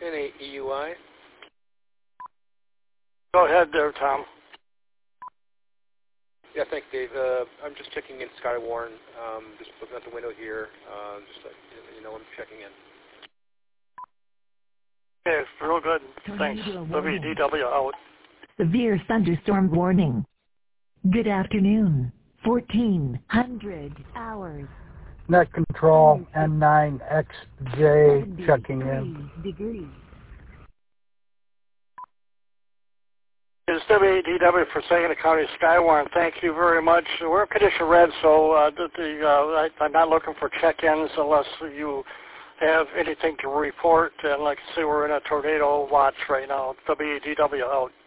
NAEUI. Go ahead there, Tom. Yeah, thanks, Dave. I'm just checking in Skywarn. Just looking out the window here. Just like, I'm checking in. Okay, real good. Thanks. WDW out. Severe thunderstorm warning. Good afternoon. 1400 hours. Net control N9XJ checking in. Degrees. It's WDW for Saginaw County Skywarn. Thank you very much. We're in condition red, so I'm not looking for check-ins unless you have anything to report. And like I say, we're in a tornado watch right now. WDW out.